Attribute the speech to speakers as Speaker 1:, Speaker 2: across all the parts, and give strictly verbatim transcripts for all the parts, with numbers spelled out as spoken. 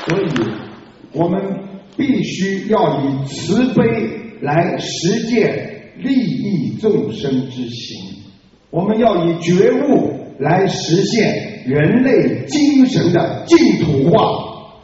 Speaker 1: 所以我们必须要以慈悲来实践利益众生之行，我们要以觉悟来实现人类精神的净土化。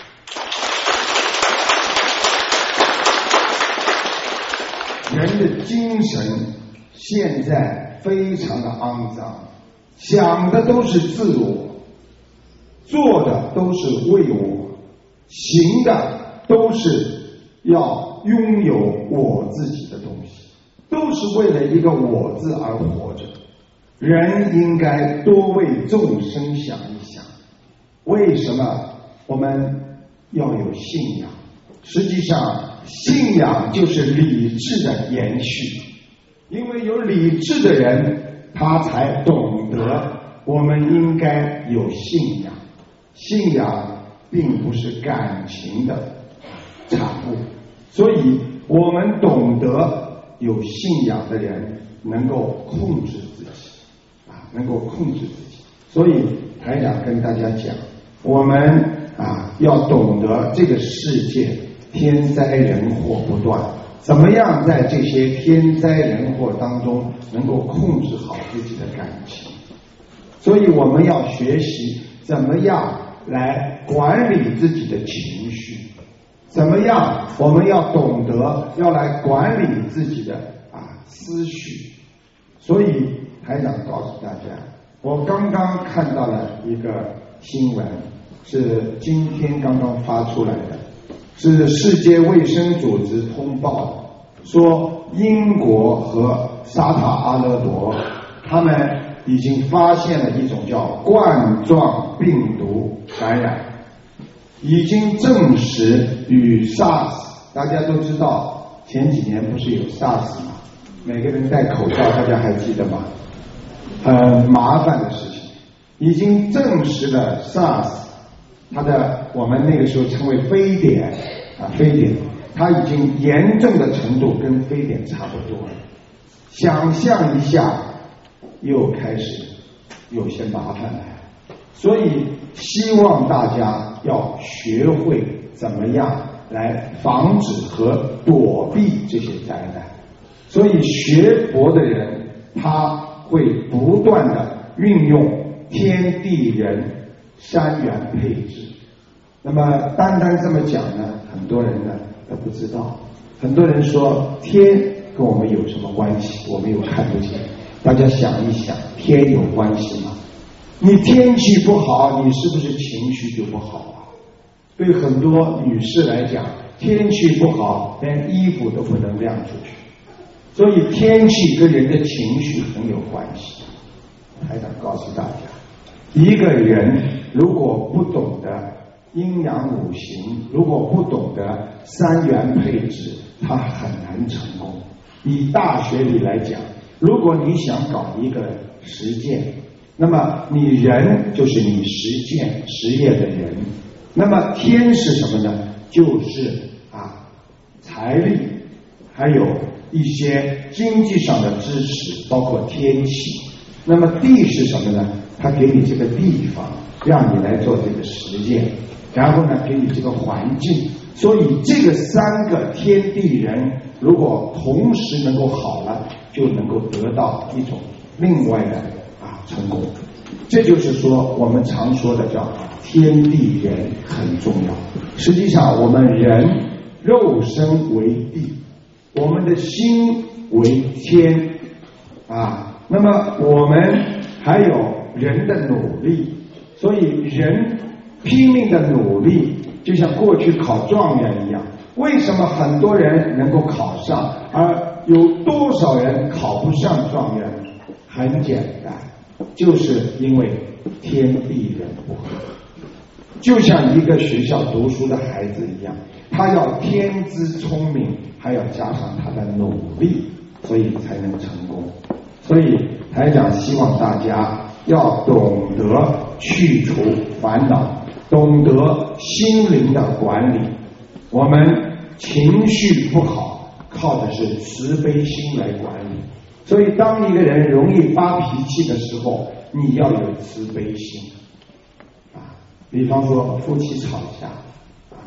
Speaker 1: 人的精神现在非常的肮脏，想的都是自我，做的都是为我，行的都是要拥有我自己的东西，都是为了一个我字而活着。人应该多为众生想一想，为什么我们要有信仰？实际上信仰就是理智的延续，因为有理智的人他才懂得我们应该有信仰。信仰并不是感情的产物，所以我们懂得有信仰的人能够控制自己啊，能够控制自己。所以台长跟大家讲，我们啊要懂得这个世界天灾人祸不断，怎么样在这些天灾人祸当中能够控制好自己的感情。所以我们要学习怎么样来管理自己的情绪，怎么样我们要懂得要来管理自己的啊思绪。所以台长告诉大家，我刚刚看到了一个新闻，是今天刚刚发出来的，是世界卫生组织通报的，说英国和沙特阿拉伯他们已经发现了一种叫冠状病毒感染，已经证实与 SARS， 大家都知道前几年不是有 SARS 吗？每个人戴口罩，大家还记得吗？很麻烦的事情，已经证实了 SARS， 它的我们那个时候称为非典啊，非典，它已经严重的程度跟非典差不多了。想象一下，又开始有些麻烦来了，所以希望大家要学会怎么样来防止和躲避这些灾难。所以学佛的人他会不断的运用天地人三元配置。那么单单这么讲呢，很多人呢都不知道。很多人说天跟我们有什么关系？我们又看不见。大家想一想，天有关系吗？你天气不好，你是不是情绪就不好啊？对很多女士来讲，天气不好，连衣服都不能晾出去。所以天气跟人的情绪很有关系。台长告诉大家，一个人如果不懂得阴阳五行，如果不懂得三元配置，他很难成功。以大学里来讲，如果你想搞一个实践，那么你人就是你实践实业的人，那么天是什么呢？就是啊财力，还有一些经济上的支持，包括天气。那么地是什么呢？它给你这个地方，让你来做这个实践，然后呢给你这个环境。所以这个三个天地人如果同时能够好了，就能够得到一种另外的啊成功。这就是说我们常说的叫天地人很重要。实际上我们人肉身为地，我们的心为天啊，那么我们还有人的努力。所以人拼命的努力，就像过去考状元一样。为什么很多人能够考上，而有多少人考不上状元？很简单，就是因为天地人不合。就像一个学校读书的孩子一样，他要天资聪明，还要加上他的努力，所以才能成功。所以台长希望大家要懂得去除烦恼，懂得心灵的管理。我们情绪不好，靠的是慈悲心来管理。所以当一个人容易发脾气的时候，你要有慈悲心啊。比方说夫妻吵架啊，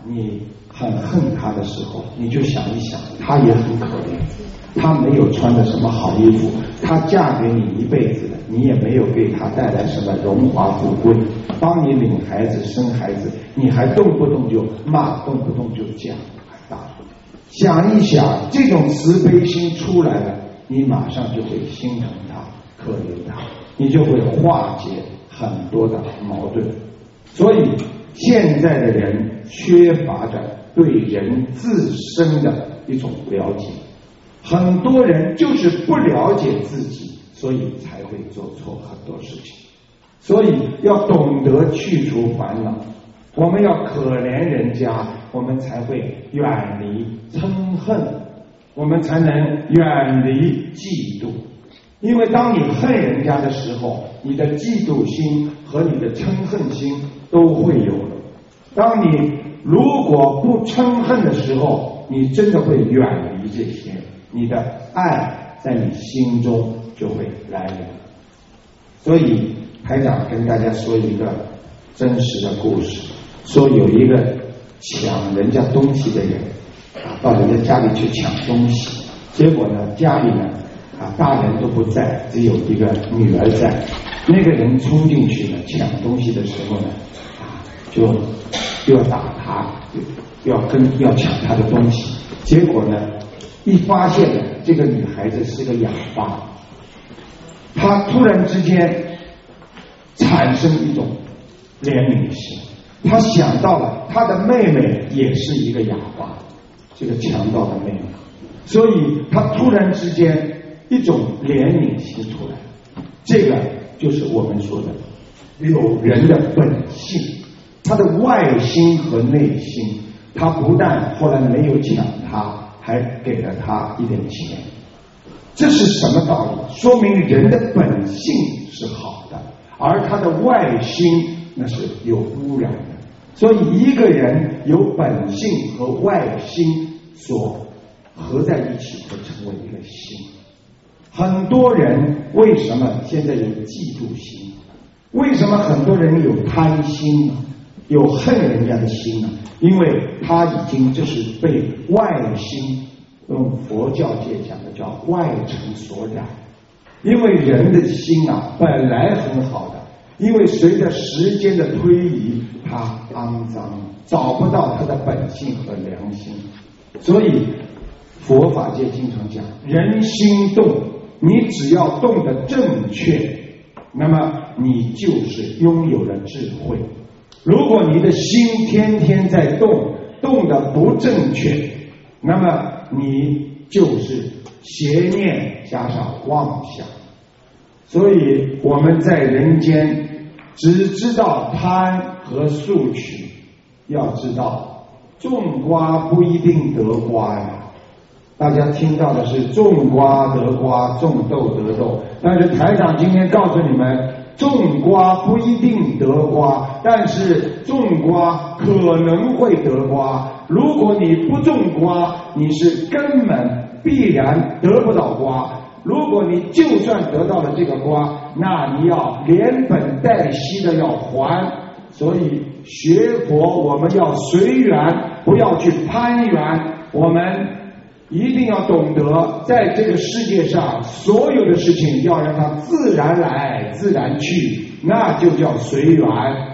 Speaker 1: 你很恨他的时候，你就想一想，他也很可怜，他没有穿的什么好衣服，他嫁给你一辈子了，你也没有给他带来什么荣华富贵，帮你领孩子生孩子，你还动不动就骂，动不动就讲，还打。想一想，这种慈悲心出来了，你马上就会心疼他，可怜他，你就会化解很多的矛盾。所以现在的人缺乏着对人自身的一种了解，很多人就是不了解自己，所以才会做错很多事情。所以要懂得去除烦恼，我们要可怜人家，我们才会远离嗔恨，我们才能远离嫉妒。因为当你恨人家的时候，你的嫉妒心和你的嗔恨心都会有了。当你如果不嗔恨的时候，你真的会远离这些，你的爱在你心中就会来临。所以台长跟大家说一个真实的故事，说有一个抢人家东西的人啊，到人家家里去抢东西，结果呢，家里呢啊，大人都不在，只有一个女儿在。那个人冲进去呢，抢东西的时候呢，啊，就就要打他，要跟要抢他的东西。结果呢，一发现呢，这个女孩子是个哑巴，她突然之间产生一种怜悯心，她想到了她的妹妹也是一个哑巴，这个强盗的妹妹，所以她突然之间一种怜悯心出来。这个就是我们说的有人的本性，他的外心和内心，他不但后来没有抢他，还给了他一点钱。这是什么道理？说明人的本性是好的，而他的外心那是有污染的。所以一个人有本性和外心所合在一起，会成为一个心。很多人为什么现在有嫉妒心？为什么很多人有贪心呢？有恨人家的心呢？因为他已经就是被外心，用佛教界讲的叫外尘所染。因为人的心啊本来很好的，因为随着时间的推移，他肮脏，找不到他的本性和良心。所以佛法界经常讲人心动，你只要动得正确，那么你就是拥有了智慧。如果你的心天天在动，动得不正确，那么你就是邪念加上妄想。所以我们在人间只知道贪和索取，要知道种瓜不一定得瓜呀。大家听到的是种瓜得瓜，种豆得豆，但是台长今天告诉你们，种瓜不一定得瓜，但是种瓜可能会得瓜。如果你不种瓜，你是根本必然得不到瓜。如果你就算得到了这个瓜，那你要连本带息的要还。所以学佛我们要随缘，不要去攀缘。我们一定要懂得，在这个世界上所有的事情要让它自然来自然去，那就叫随缘。